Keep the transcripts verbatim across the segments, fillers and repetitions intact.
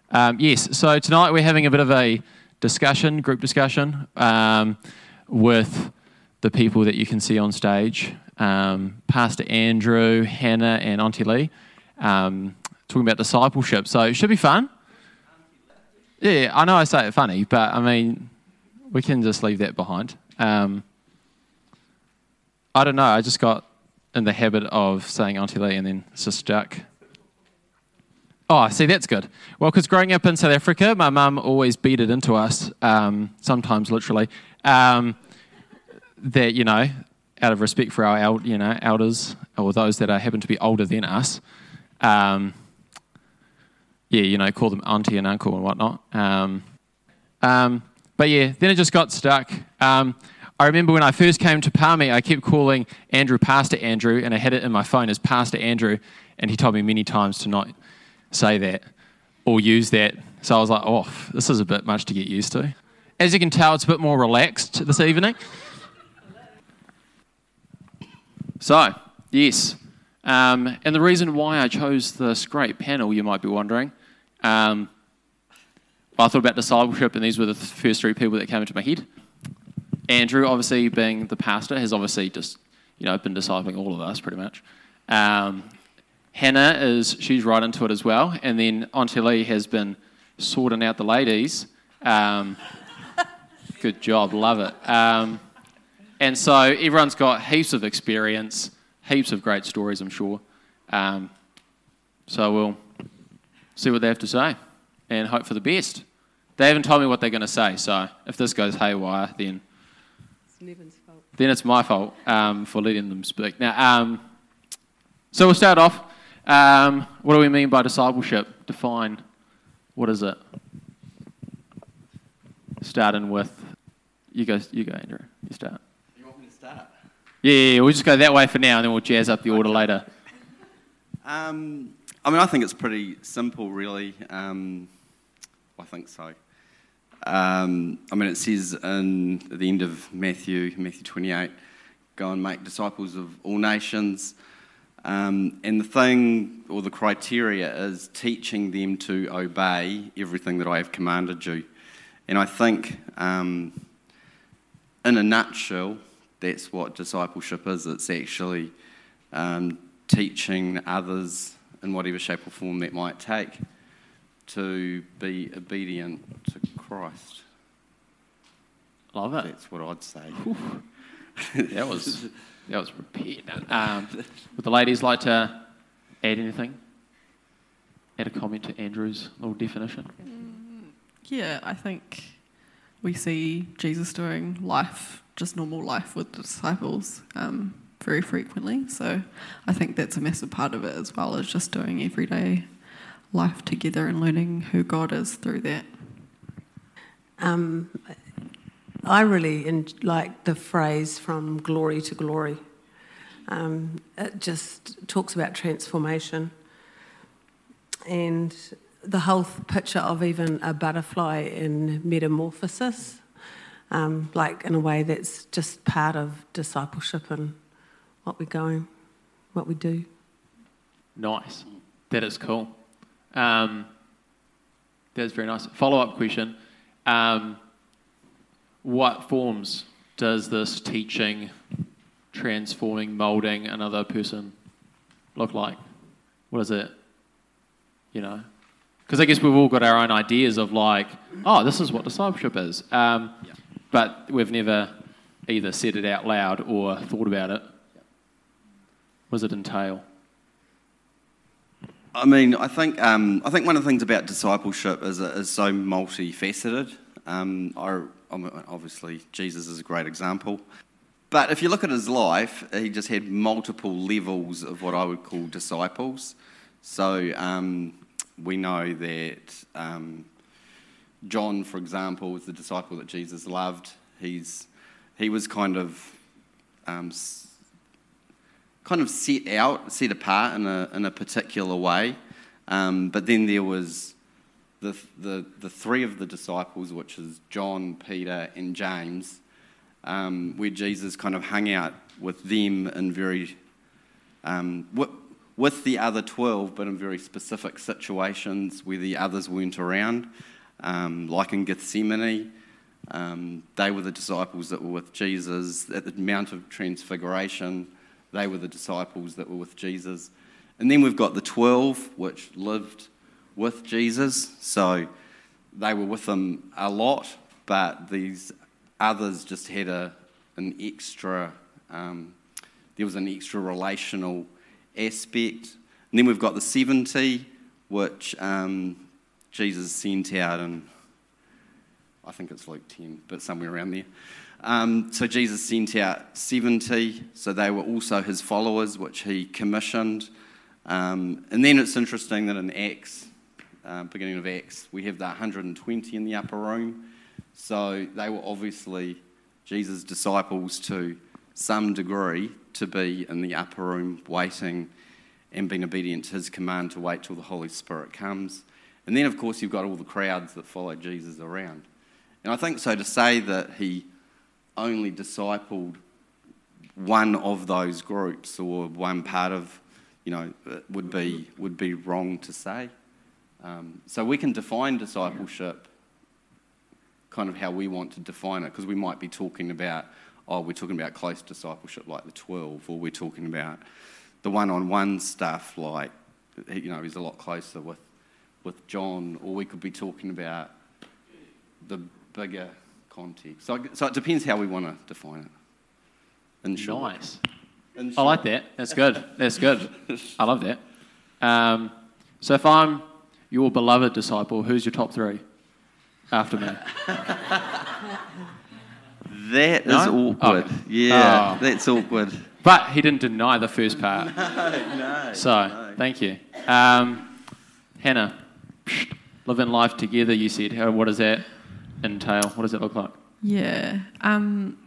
Um, yes, so tonight we're having a bit of a discussion, group discussion, um, with the people that you can see on stage. Um, Pastor Andrew, Hannah and Auntie Lee, um, talking about discipleship. So it should be fun. Yeah, I know I say it funny, but I mean, we can just leave that behind. Um, I don't know, I just got in the habit of saying Auntie Lee and then it's just stuck. Oh, see, that's good. Well, because growing up in South Africa, my mum always beat it into us, um, sometimes literally, um, that, you know, out of respect for our, el- you know, elders or those that are, happen to be older than us, um, yeah, you know, call them auntie and uncle and whatnot. Um, um, but yeah, then it just got stuck. Um, I remember when I first came to Palmy, I kept calling Andrew Pastor Andrew, and I had it in my phone as Pastor Andrew, and he told me many times to not say that or use that. So I was like, oh, this is a bit much to get used to. As you can tell, it's a bit more relaxed this evening. So, yes. Um, and the reason why I chose this great panel, you might be wondering, um, well, I thought about discipleship, and these were the first three people that came into my head. Andrew, obviously being the pastor, has obviously just, you know, been discipling all of us pretty much. Um, Hannah is, she's right into it as well. And then Auntie Lee has been sorting out the ladies. Um, good job, love it. Um, and so everyone's got heaps of experience, heaps of great stories, I'm sure. Um, so we'll see what they have to say and hope for the best. They haven't told me what they're going to say, so if this goes haywire, then it's Nevin's fault. Then it's my fault um, for letting them speak. Now, um, so we'll start off. Um, what do we mean by discipleship? Define, what is it? Starting with, you go, you go, Andrew. You start. You want me to start? Yeah, yeah, yeah, we'll just go that way for now, and then we'll jazz up the order Okay. later. Um, I mean, I think it's pretty simple, really. Um, I think so. Um, I mean, it says in at the end of Matthew, Matthew twenty-eight, go and make disciples of all nations. Um, and the thing, or the criteria, is teaching them to obey everything that I have commanded you. And I think, um, in a nutshell, that's what discipleship is. It's actually um, teaching others, in whatever shape or form that might take, to be obedient to Christ. Love it. That's what I'd say. That was that was prepared. Um, would the ladies like to add anything? Add a comment to Andrew's little definition? Mm, yeah, I think we see Jesus doing life, just normal life with the disciples um, very frequently. So I think that's a massive part of it, as well as just doing everyday life together and learning who God is through that. Um, I really en- like the phrase from glory to glory. Um, it just talks about transformation and the whole picture of even a butterfly in metamorphosis, um, like in a way that's just part of discipleship and what we're going, what we do. Nice. That is cool. Um, that's very nice. Follow-up question. Um, what forms does this teaching, transforming, moulding another person look like? What is it? You know? Because I guess we've all got our own ideas of like, oh, this is what discipleship is. Um, Yeah. But we've never either said it out loud or thought about it. What does it entail? I mean, I think um, I think one of the things about discipleship is it is so multifaceted. Um, I, I mean, obviously, Jesus is a great example. But if you look at his life, he just had multiple levels of what I would call disciples. So um, we know that um, John, for example, was the disciple that Jesus loved. He's he was kind of um, kind of set out, set apart in a in a particular way. Um, but then there was the the the three of the disciples, which is John, Peter, and James, um, where Jesus kind of hung out with them in very um, with the other twelve, but in very specific situations where the others weren't around, um, like in Gethsemane. Um, they were the disciples that were with Jesus. At the Mount of Transfiguration, they were the disciples that were with Jesus. And then we've got the twelve, which lived with Jesus. So they were with him a lot, but these others just had a an extra, um, there was an extra relational aspect. And then we've got the seventy, which um, Jesus sent out in, I think it's Luke ten, but somewhere around there. Um, so Jesus sent out seventy, so they were also his followers, which he commissioned. Um, and then it's interesting that in Acts, uh, beginning of Acts, we have the one hundred twenty in the upper room. So they were obviously Jesus' disciples to some degree to be in the upper room waiting and being obedient to his command to wait till the Holy Spirit comes. And then, of course, you've got all the crowds that follow Jesus around. And I think so to say that he only discipled one of those groups or one part of, you know, would be would be wrong to say. Um, so we can define discipleship kind of how we want to define it, because we might be talking about, oh, we're talking about close discipleship like the twelve, or we're talking about the one-on-one stuff like, you know, he's a lot closer with, with John, or we could be talking about the bigger context. So, so it depends how we want to define it. In short. Nice. In I short. like that. That's good. That's good. I love that. Um, so if I'm your beloved disciple, who's your top three after me? That No? is awkward. Okay. Yeah, Oh. that's awkward. But he didn't deny the first part. no. So, no. thank you. Um, Hannah, living life together, you said. How, what does that entail? What does it look like? Yeah. Um,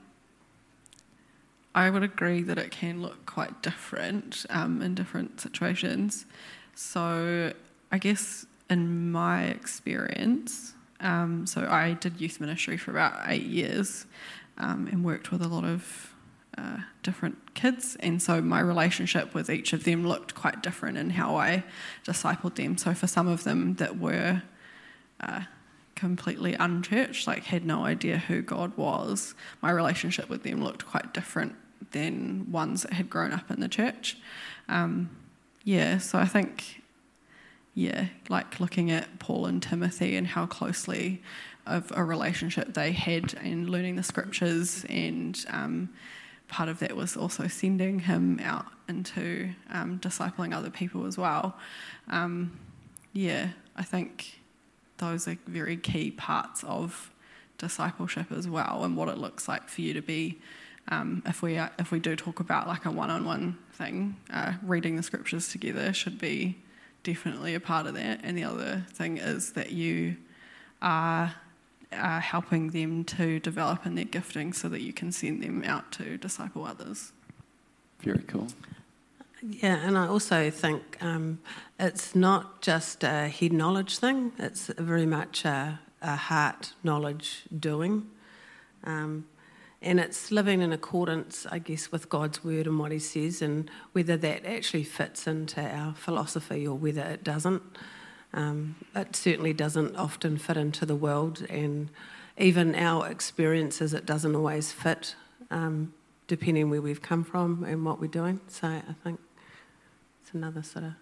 I would agree that it can look quite different um, in different situations. So I guess in my experience, um, so I did youth ministry for about eight years um, and worked with a lot of uh, different kids. And so my relationship with each of them looked quite different in how I discipled them. So for some of them that were uh, completely unchurched, like had no idea who God was, my relationship with them looked quite different than ones that had grown up in the church. Um, yeah, so I think, yeah, like looking at Paul and Timothy and how closely of a relationship they had and learning the scriptures, and um, part of that was also sending him out into um, discipling other people as well. Um, yeah, I think those are very key parts of discipleship as well, and what it looks like for you to be, um, if we are, if we do talk about like a one-on-one thing, uh, reading the scriptures together should be definitely a part of that. And the other thing is that you are, are helping them to develop in their gifting so that you can send them out to disciple others. Very cool. Yeah, and I also think um, it's not just a head knowledge thing, it's very much a, a heart knowledge doing. Um, and it's living in accordance, I guess, with God's word and what he says, and whether that actually fits into our philosophy or whether it doesn't. Um, it certainly doesn't often fit into the world, and even our experiences, it doesn't always fit, um, depending where we've come from and what we're doing. So I think it's another sort of...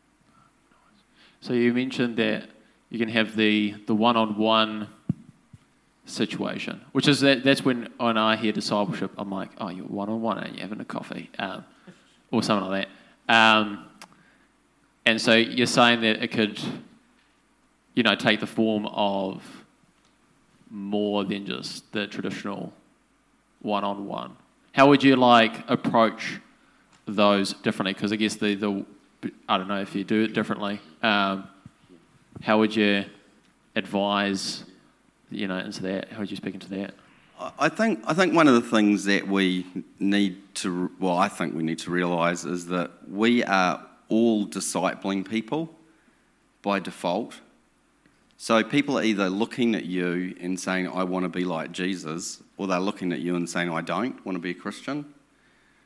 So you mentioned that you can have the, the one-on-one situation, which is that that's when, when I hear discipleship, I'm like, oh, you're one-on-one and you're having a coffee, um, or something like that. Um, and so you're saying that it could, you know, take the form of more than just the traditional one-on-one. How would you like approach those differently? Because I guess the, the I don't know if you do it differently. Um, how would you advise, you know, into that? How would you speak into that? I think I think one of the things that we need to, well, I think we need to realise is that we are all discipling people by default. So people are either looking at you and saying, I want to be like Jesus, or they're looking at you and saying, I don't want to be a Christian.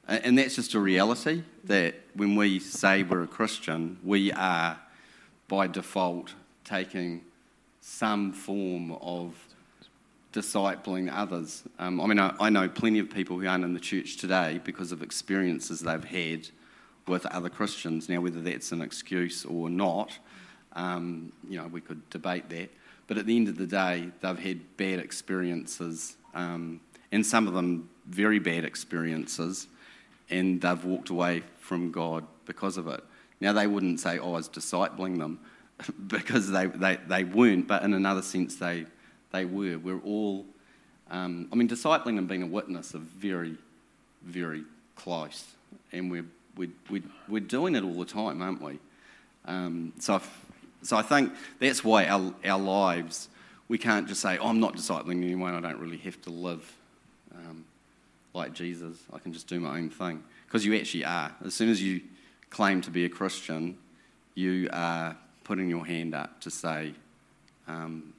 And that's just a reality, that when we say we're a Christian, we are, by default, taking some form of discipling others. Um, I mean, I, I know plenty of people who aren't in the church today because of experiences they've had with other Christians. Now, whether that's an excuse or not, um, you know, we could debate that. But at the end of the day, they've had bad experiences, um, and some of them very bad experiences, and they've walked away from God because of it. Now, they wouldn't say, oh, I was discipling them, because they, they, they weren't, but in another sense, they they were. We're all, um, I mean, discipling and being a witness are very, very close, and we're, we're, we're, we're doing it all the time, aren't we? Um, so, if, so I think that's why our, our lives, we can't just say, oh, I'm not discipling anyone, I don't really have to live um, like Jesus, I can just do my own thing. Because you actually are. As soon as you claim to be a Christian, you are putting your hand up to say, um,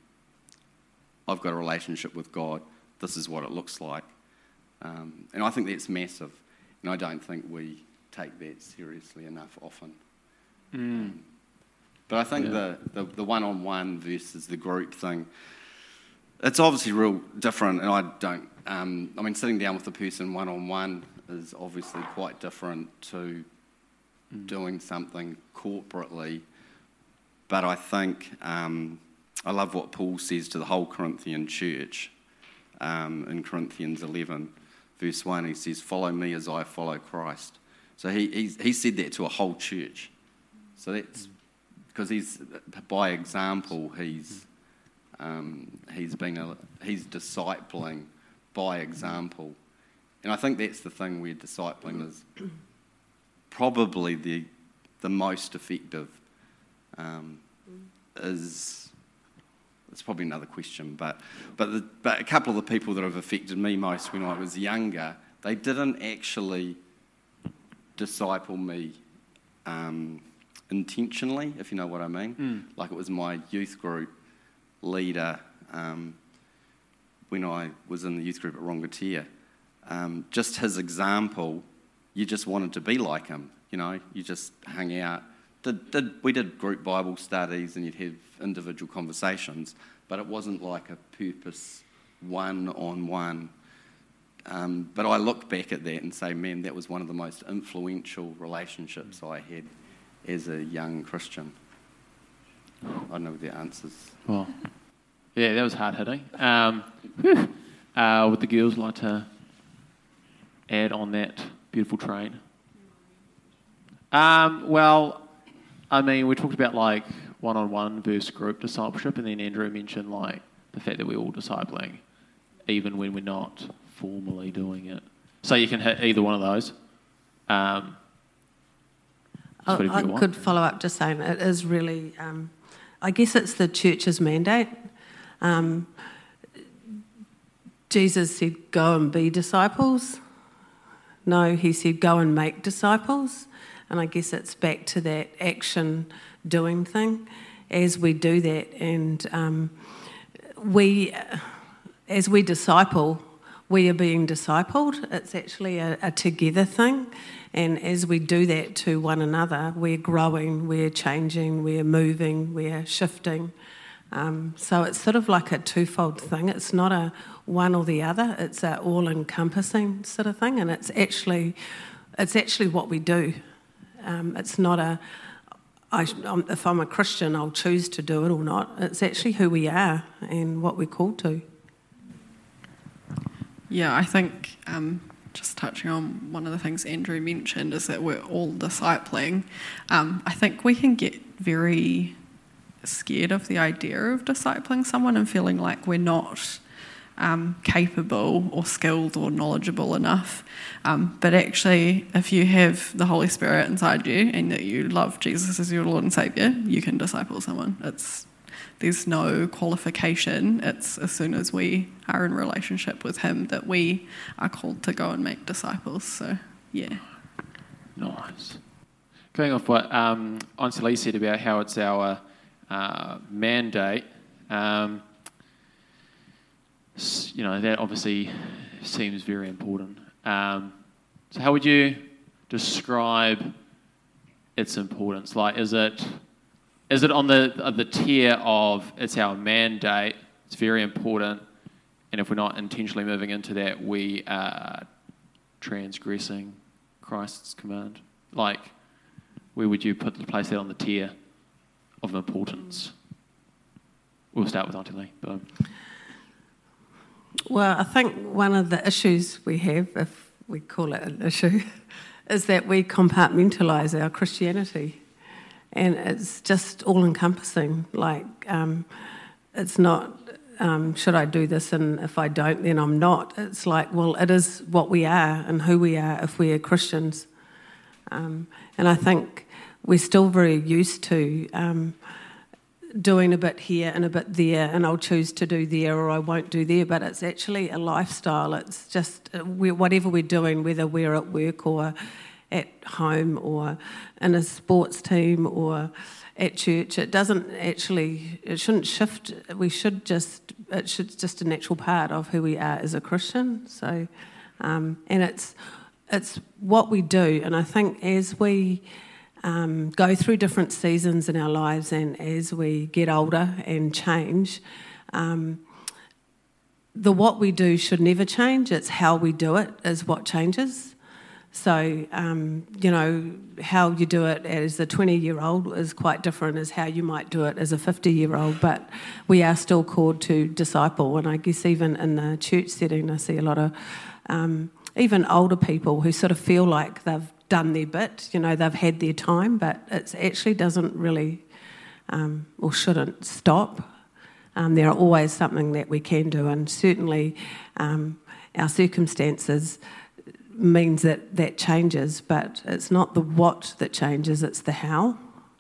I've got a relationship with God, this is what it looks like. Um, and I think that's massive, and I don't think we take that seriously enough often. Mm. Um, but I think yeah. the, the, the one-on-one versus the group thing, it's obviously real different, and I don't, um, I mean, sitting down with a person one-on-one is obviously quite different to mm. doing something corporately. But I think, um, I love what Paul says to the whole Corinthian church um, in Corinthians eleven, verse one. He says, follow me as I follow Christ. So he he's, he said that to a whole church. So that's because he's, by example, he's um, he's been a, he's discipling by example. And I think that's the thing where discipling is probably the the most effective. Um, is it's probably another question, but but the, but a couple of the people that have affected me most when I was younger, they didn't actually disciple me um, intentionally, if you know what I mean. Mm. Like it was my youth group leader um, when I was in the youth group at Rongotea. Um, just his example, you just wanted to be like him, you know. You just hung out. Did, did, we did group Bible studies and you'd have individual conversations, but it wasn't like a purpose one-on-one. Um, but I look back at that and say, man, that was one of the most influential relationships I had as a young Christian. I don't know the answers. Well, yeah, that was hard-hitting. Um, uh, would the girls like to add on that beautiful train? Um, well... I mean, we talked about like one-on-one versus group discipleship, and then Andrew mentioned like the fact that we're all discipling, even when we're not formally doing it. So you can hit either one of those. Um, I, I could follow up just saying it is really, um, I guess it's the church's mandate. Um, Jesus said, go and be disciples. No, he said, go and make disciples. And I guess it's back to that action doing thing. As we do that, and um, we, as we disciple, we are being discipled. It's actually a, a together thing. And as we do that to one another, we're growing, we're changing, we're moving, we're shifting. Um, so it's sort of like a twofold thing. It's not a one or the other. It's an all-encompassing sort of thing. And it's actually, it's actually what we do. Um, it's not a, I, if I'm a Christian, I'll choose to do it or not. It's actually who we are and what we're called to. Yeah, I think um, just touching on one of the things Andrew mentioned is that we're all discipling. Um, I think we can get very scared of the idea of discipling someone and feeling like we're not Um, capable or skilled or knowledgeable enough. Um, but actually, if you have the Holy Spirit inside you and that you love Jesus as your Lord and Saviour, you can disciple someone. It's there's no qualification. It's as soon as we are in relationship with Him that we are called to go and make disciples. So, yeah. Nice. Going off what um, Anseli said about how it's our uh, mandate, um, you know, that obviously seems very important. Um, So how would you describe its importance? Like, is it is it on the uh, the tier of it's our mandate, it's very important, and if we're not intentionally moving into that, we are transgressing Christ's command? Like, where would you put place that on the tier of importance? We'll start with Auntie Lee. But, um, Well, I think one of the issues we have, if we call it an issue, is that we compartmentalise our Christianity, and it's just all-encompassing. Like, um, it's not, um, should I do this, and if I don't, then I'm not. It's like, well, it is what we are and who we are if we are Christians. Um, and I think we're still very used to um, doing a bit here and a bit there, and I'll choose to do there or I won't do there, but it's actually a lifestyle. It's just we, whatever we're doing, whether we're at work or at home or in a sports team or at church, it doesn't actually, it shouldn't shift. We should just, it should just a natural part of who we are as a Christian. So, um, and it's it's what we do, and I think as we Um, go through different seasons in our lives, and as we get older and change, um, the what we do should never change. It's how we do it is what changes. So, um, you know, how you do it as a twenty-year-old is quite different as how you might do it as a fifty-year-old, but we are still called to disciple. And I guess even in the church setting, I see a lot of um, even older people who sort of feel like they've done their bit, you know, they've had their time, but it actually doesn't really, um, or shouldn't stop. Um, there are always something that we can do, and certainly um, our circumstances means that that changes, but it's not the what that changes, it's the how.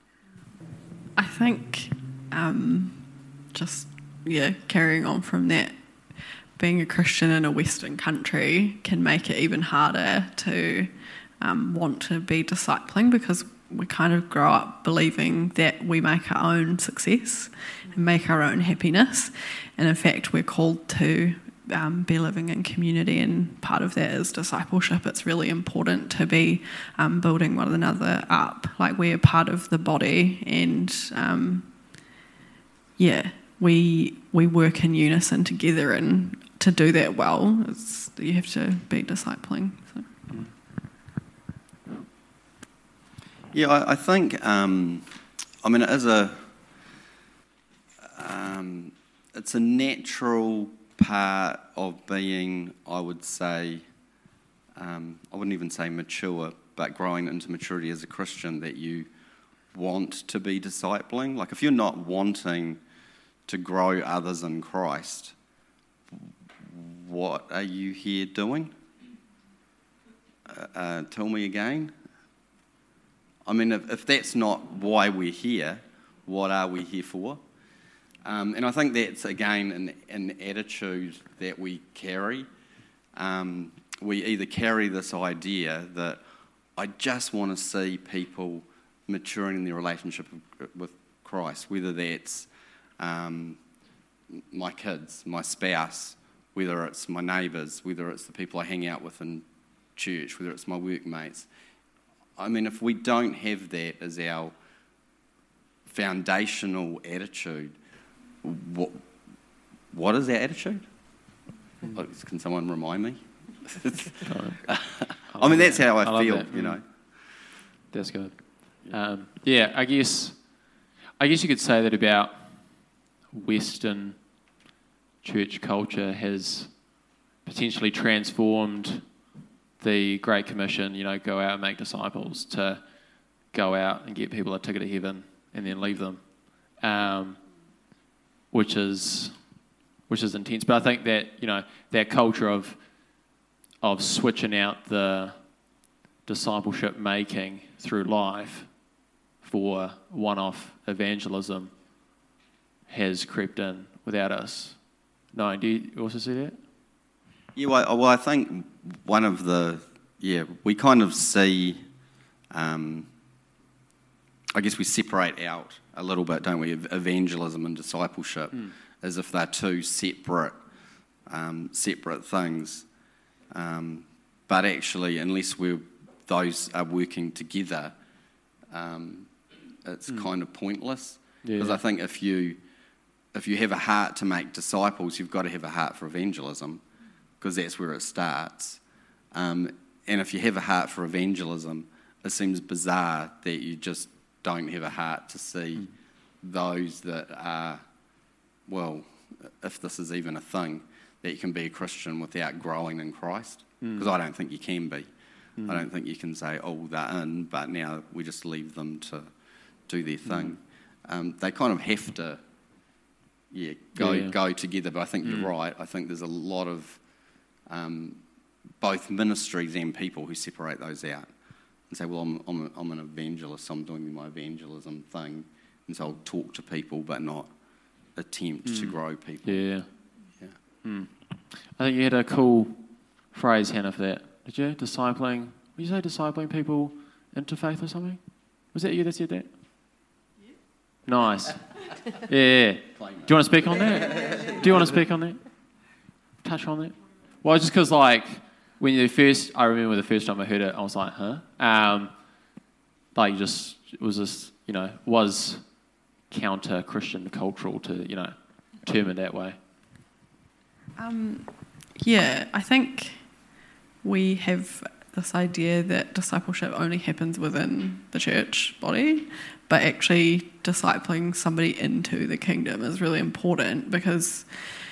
I think um, just, yeah, carrying on from that, being a Christian in a Western country can make it even harder to Um, want to be discipling, because we kind of grow up believing that we make our own success and make our own happiness, and in fact we're called to um, be living in community, and part of that is discipleship. It's really important to be um, building one another up, like we're part of the body, and um, yeah we we work in unison together, and to do that well, it's, you have to be discipling. So. Yeah, I, I think, um, I mean, it is a, um, it's a natural part of being, I would say, um, I wouldn't even say mature, but growing into maturity as a Christian, that you want to be discipling. Like, if you're not wanting to grow others in Christ, what are you here doing? Uh, uh, tell me again. I mean, if, if that's not why we're here, what are we here for? Um, and I think that's, again, an, an attitude that we carry. Um, we either carry this idea that I just want to see people maturing in their relationship with Christ, whether that's um, my kids, my spouse, whether it's my neighbours, whether it's the people I hang out with in church, whether it's my workmates. I mean, if we don't have that as our foundational attitude, what, what is our attitude? Can someone remind me? I mean, that's how I, I feel, you know. That's good. Um, yeah, I guess, I guess you could say that about Western church culture has potentially transformed the Great Commission, you know, go out and make disciples, to go out and get people a ticket to heaven and then leave them, um, which is which is intense. But I think that, you know, that culture of of switching out the discipleship making through life for one-off evangelism has crept in without us. No, do you also see that? Yeah, well, well, I think one of the, yeah, we kind of see, um, I guess we separate out a little bit, don't we, evangelism and discipleship, mm. as if they're two separate, um, separate things. Um, but actually, unless we're those are working together, um, it's mm. kind of pointless. Because yeah. I think if you if you have a heart to make disciples, you've got to have a heart for evangelism, because that's where it starts. Um, and if you have a heart for evangelism, it seems bizarre that you just don't have a heart to see mm. those that are, well, if this is even a thing, that you can be a Christian without growing in Christ. Because mm. I don't think you can be. Mm. I don't think you can say, oh, they're in, but now we just leave them to do their thing. Mm. Um, they kind of have to, yeah, go yeah, yeah. go together. But I think mm. you're right. I think there's a lot of um, both ministries and people who separate those out and say, well, I'm I'm, a, I'm an evangelist, so I'm doing my evangelism thing, and so I'll talk to people, but not attempt mm. to grow people. Yeah. Yeah. Mm. I think you had a cool phrase, Hannah, for that. Did you? Discipling. Did you say discipling people into faith or something? Was that you that said that? Yeah. Nice. Yeah. Do you want to speak on that? Do you want to speak on that? Touch on that? Well, just because, like, when you first, I remember the first time I heard it, I was like, huh? Um, like, just, it was just, you know, was counter-Christian cultural to, you know, term it that way. Um, yeah, I think we have this idea that discipleship only happens within the church body, but actually discipling somebody into the kingdom is really important, because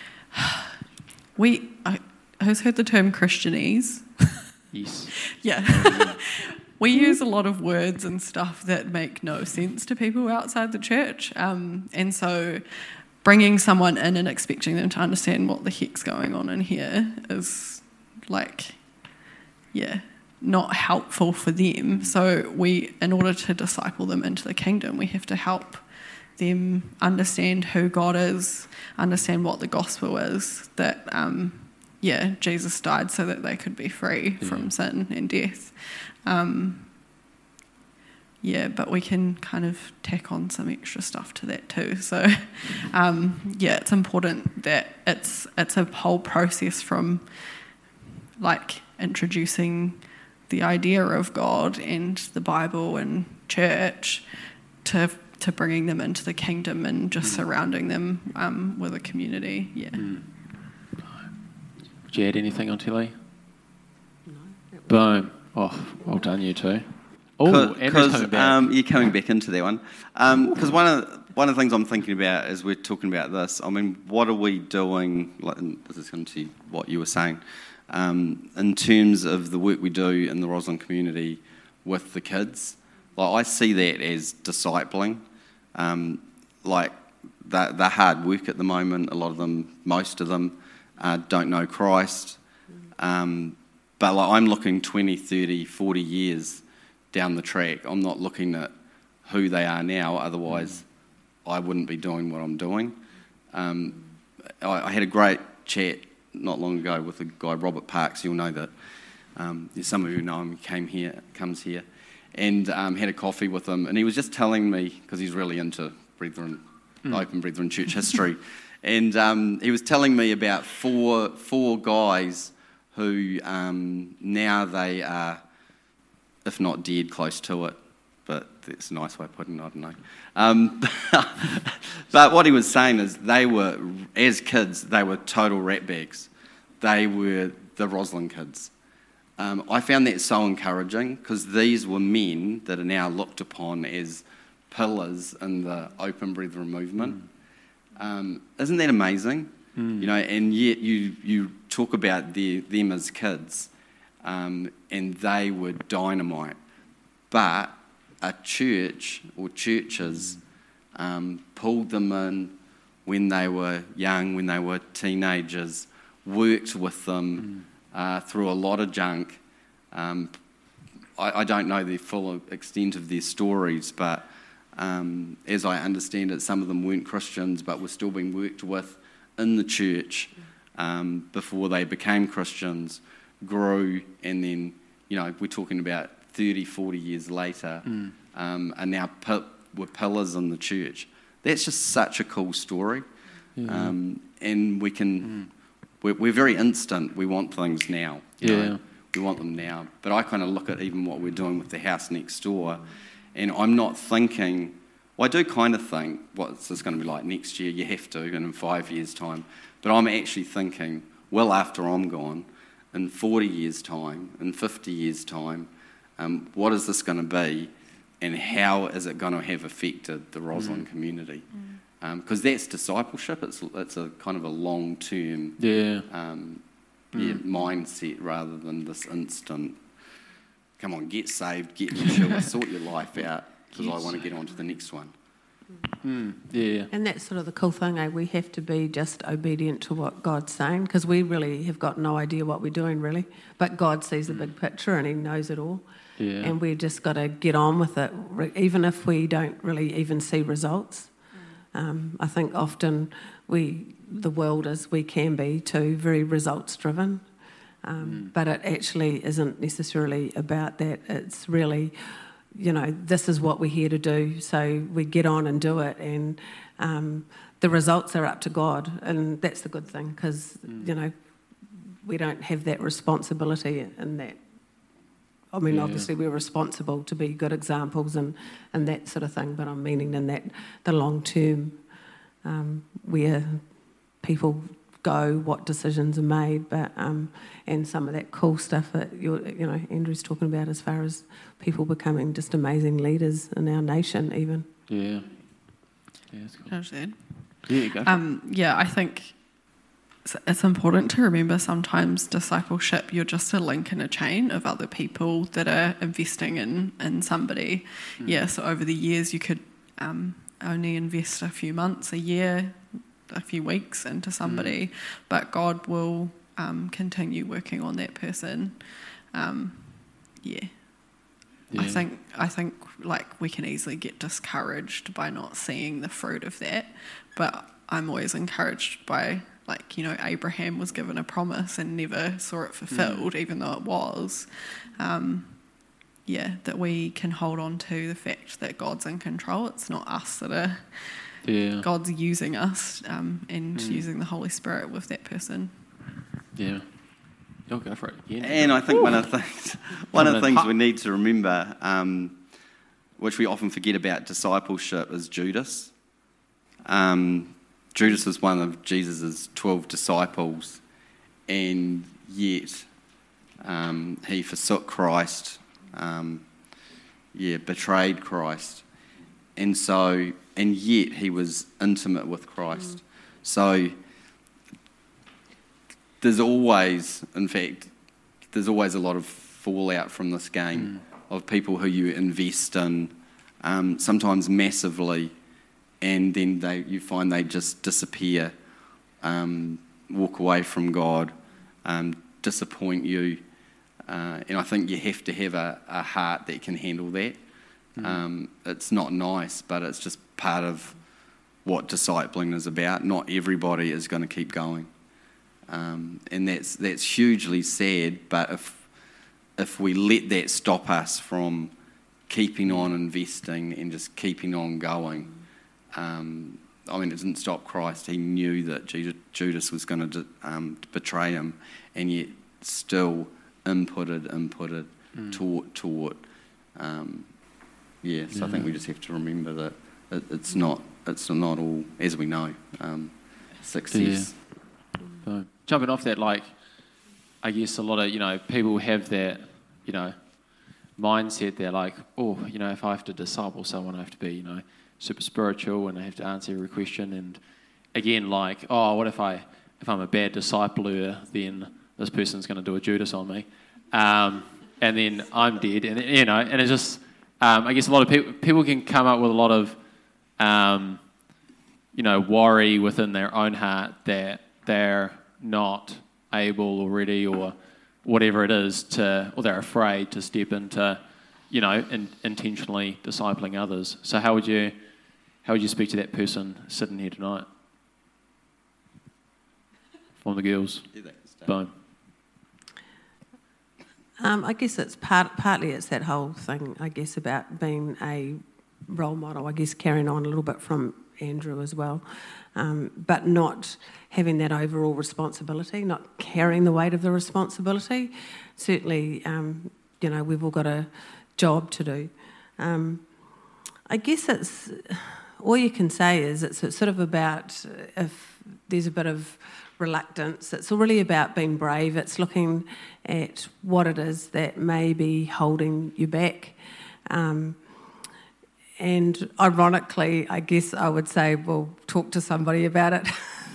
we, I, who's heard the term Christianese? Yes. Yeah. We use a lot of words and stuff that make no sense to people outside the church, um, and so bringing someone in and expecting them to understand what the heck's going on in here is, like, yeah, not helpful for them. So we, in order to disciple them into the kingdom, we have to help them understand who God is, understand what the gospel is, that, um, yeah, Jesus died so that they could be free yeah. from sin and death. Um, yeah, but we can kind of tack on some extra stuff to that too. So, um, yeah, it's important that it's it's a whole process from, like, introducing the idea of God and the Bible and church to to bringing them into the kingdom and just mm. surrounding them um, with a community. Yeah. Mm. Would you add anything on Tilly? No. Boom. Oh, well done, you two. Oh, Andrew's coming back. Um, you're coming back into that one. Because um, one of the, one of the things I'm thinking about as we're talking about this, I mean, what are we doing? Like, and this is going to what you were saying. Um, in terms of the work we do in the Roslyn community with the kids, like, I see that as discipling. Um, like, they're, they're hard work at the moment. A lot of them, most of them, uh, don't know Christ. Um, but like, I'm looking twenty, thirty, forty years down the track. I'm not looking at who they are now, otherwise I wouldn't be doing what I'm doing. Um, I, I had a great chat not long ago with a guy, Robert Parks. You'll know that. Um, some of you know him. He came here, comes here, and um, had a coffee with him. And he was just telling me, because he's really into Brethren, mm. Open Brethren Church history, and um, he was telling me about four four guys who um, now they are, if not dead, close to it. But that's a nice way of putting it, I don't know. Um, but what he was saying is they were, as kids, they were total ratbags. They were the Roslyn kids. Um, I found that so encouraging, because these were men that are now looked upon as pillars in the Open Brethren movement. Mm. Um, isn't that amazing? Mm. You know, and yet you you talk about their, them as kids, um, and they were dynamite. But a church or churches um, pulled them in when they were young, when they were teenagers, worked with them mm. uh, through a lot of junk. Um, I, I don't know the full extent of their stories, but um, as I understand it, some of them weren't Christians, but were still being worked with in the church um, before they became Christians, grew, and then, you know, we're talking about thirty, forty years later, mm. um, are now p- were pillars in the church. That's just such a cool story. Yeah. Um, and we can, mm. we're, we're very instant. We want things now. You yeah. know? we want them now. But I kind of look at even what we're doing with the house next door, and I'm not thinking, well, I do kind of think, what's this going to be like next year? You have to, and in five years' time. But I'm actually thinking, well, after I'm gone, in forty years' time, in fifty years' time, um, what is this going to be, and how is it going to have affected the Roslyn mm. community? Because um, that's discipleship. It's it's a kind of a long-term yeah. Um, mm. yeah, mindset rather than this instant, come on, get saved, get mature, sort your life out, because I want to get on to the next one. Mm. Yeah. And that's sort of the cool thing, eh? We have to be just obedient to what God's saying, because we really have got no idea what we're doing, really. But God sees the big picture and he knows it all. Yeah. And we've just got to get on with it, even if we don't really even see results. Um, I think often we, the world as we can be too, very results driven. Um, mm. But it actually isn't necessarily about that. It's really, you know, this is what we're here to do, so we get on and do it, and um, the results are up to God, and that's the good thing, because, mm. you know, we don't have that responsibility in that. I mean, yeah. obviously we're responsible to be good examples and, and that sort of thing, but I'm meaning in that the long term, um, where people go, what decisions are made, but um, and some of that cool stuff that you're, you know, Andrew's talking about as far as people becoming just amazing leaders in our nation, even. Yeah. Yeah, that's cool. Can I just add? Yeah, go. Um, yeah, I think it's important to remember sometimes discipleship, you're just a link in a chain of other people that are investing in, in somebody. Mm. Yeah, so over the years you could um, only invest a few months, a year, a few weeks into somebody, mm. but God will um, continue working on that person. Um, yeah. yeah. I think I think like we can easily get discouraged by not seeing the fruit of that, but I'm always encouraged by, like, you know, Abraham was given a promise and never saw it fulfilled, mm. even though it was. Um, yeah, that we can hold on to the fact that God's in control. It's not us that are... Yeah. God's using us um, and mm. using the Holy Spirit with that person. Yeah. You'll go for it. Yeah. And I think Ooh. one of the things, one of the things we need to remember, um, which we often forget about discipleship, is Judas. Um, Judas was one of Jesus' twelve disciples, and yet um, he forsook Christ, um, yeah, betrayed Christ, and so, and yet he was intimate with Christ. Mm. So there's always, in fact, there's always a lot of fallout from this game mm. of people who you invest in, um, sometimes massively, and then they you find they just disappear, um, walk away from God, um, disappoint you. Uh, and I think you have to have a, a heart that can handle that. Mm. Um, it's not nice, but it's just part of what discipling is about. Not everybody is going to keep going. Um, and that's that's hugely sad, but if if we let that stop us from keeping on investing and just keeping on going, um, I mean, it didn't stop Christ. He knew that Judas was going to um, betray him, and yet still inputted, inputted, mm. taught, taught. Um, yeah, so yeah. I think we just have to remember that it, it's not it's not all, as we know, um, success. Yeah. So, jumping off that, like, I guess a lot of, you know, people have that, you know, mindset. They're like, oh, you know, if I have to disciple someone, I have to be, you know, super spiritual and I have to answer every question. And again, like, oh, what if I, if I'm a bad discipler, then this person's going to do a Judas on me, um, and then I'm dead. And you know, and it's just, um, I guess a lot of people people can come up with a lot of, um, you know, worry within their own heart that they're not able or ready or whatever it is to, or they're afraid to step into, you know, in, intentionally discipling others. So how would you, how would you speak to that person sitting here tonight? From the girls. Boom. Um, I guess it's part, partly it's that whole thing, I guess, about being a role model, I guess carrying on a little bit from Andrew as well, um, but not having that overall responsibility, not carrying the weight of the responsibility. Certainly, um, you know, we've all got a job to do. Um, I guess it's, all you can say is it's, it's sort of about if there's a bit of reluctance, it's really about being brave. It's looking at what it is that may be holding you back. Um, and ironically, I guess I would say, well, talk to somebody about it.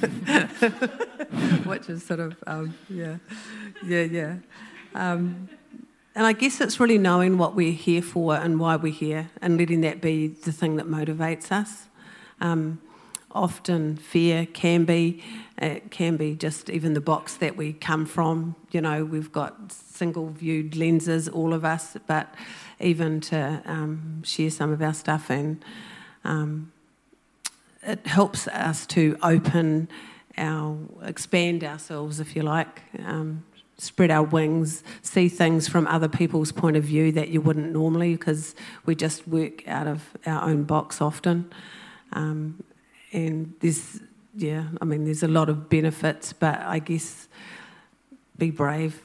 Which is sort of, um, yeah, yeah, yeah. Um, and I guess it's really knowing what we're here for and why we're here and letting that be the thing that motivates us. Um, often fear can be, it can be just even the box that we come from. You know, we've got single-viewed lenses, all of us, but even to um, share some of our stuff and um, it helps us to open our, expand ourselves, if you like, um, spread our wings, see things from other people's point of view that you wouldn't normally, because we just work out of our own box often. Um, and there's, yeah, I mean, there's a lot of benefits, but I guess be brave.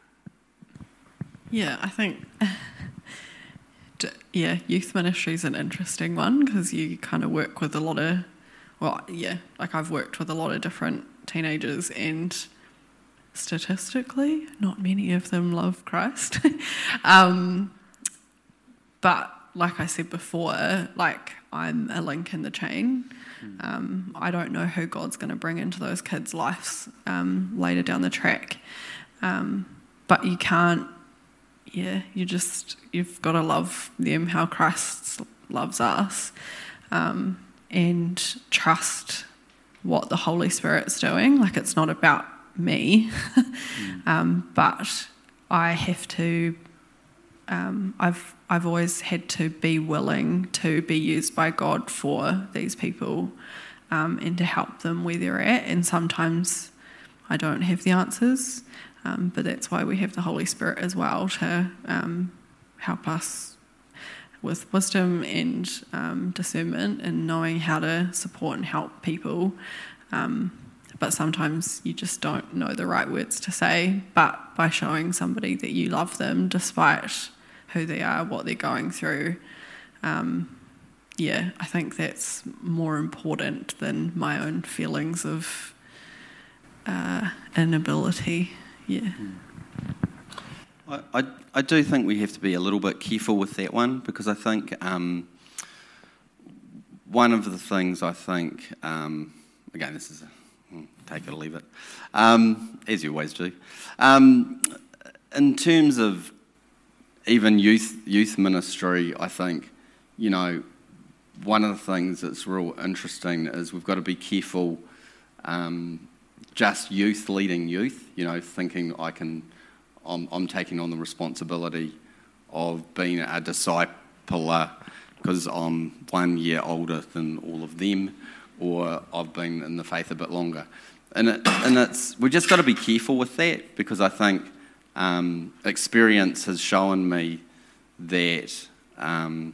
Yeah, I think, yeah, youth ministry is an interesting one because you kind of work with a lot of, well, yeah, like I've worked with a lot of different teenagers and statistically, not many of them love Christ. um, but like I said before, like I'm a link in the chain. Um, I don't know who God's going to bring into those kids' lives um, later down the track. Um, but you can't, yeah, you just, you've got to love them how Christ loves us, um, and trust what the Holy Spirit's doing. Like, it's not about me, mm. um, but I have to, um, I've, I've always had to be willing to be used by God for these people, um, and to help them where they're at. And sometimes I don't have the answers. Um, but that's why we have the Holy Spirit as well to um, help us with wisdom and um, discernment and knowing how to support and help people. Um, but sometimes you just don't know the right words to say. But by showing somebody that you love them despite who they are, what they're going through, um, yeah, I think that's more important than my own feelings of uh, inability. Yeah. I, I, I do think we have to be a little bit careful with that one, because I think um, one of the things I think, um, again, this is a take it or leave it, um, as you always do, um, in terms of even youth youth ministry, I think, you know, one of the things that's real interesting is we've got to be careful um, just youth leading youth, you know, thinking I can, I'm, I'm taking on the responsibility of being a discipler because I'm one year older than all of them, or I've been in the faith a bit longer. And, it, and it's, we just got to be careful with that, because I think um, experience has shown me that um,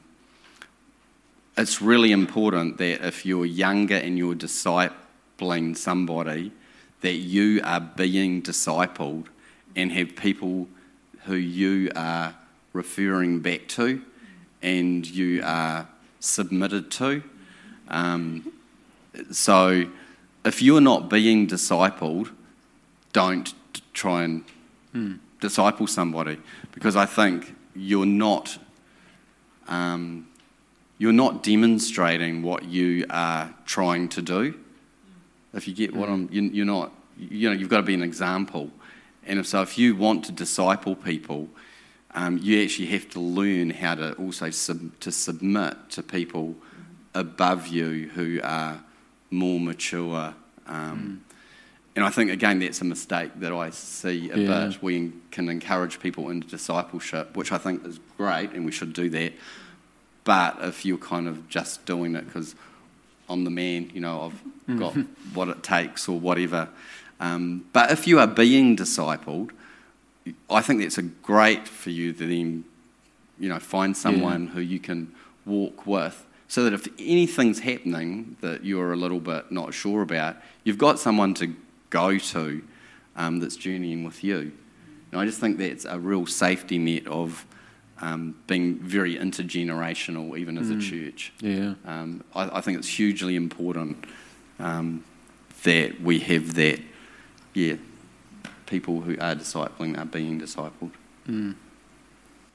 it's really important that if you're younger and you're discipling somebody, that you are being discipled and have people who you are referring back to and you are submitted to. Um, so if you're not being discipled, don't try and mm. disciple somebody, because I think you're not um, you're not demonstrating what you are trying to do. If you get what I'm, you, you're not, you know, you've got to be an example. And if so, if you want to disciple people, um, you actually have to learn how to also sub, to submit to people above you who are more mature. Um, mm. And I think, again, that's a mistake that I see a yeah. bit. We can encourage people into discipleship, which I think is great, and we should do that. But if you're kind of just doing it because I'm the man, you know, I've got what it takes or whatever. Um, but if you are being discipled, I think that's a great for you to then, you know, find someone yeah. who you can walk with so that if anything's happening that you're a little bit not sure about, you've got someone to go to um, that's journeying with you. And I just think that's a real safety net of um, being very intergenerational, even as Mm. a church. Yeah. Um, I, I think it's hugely important um, that we have that, yeah, people who are discipling are being discipled. Mm.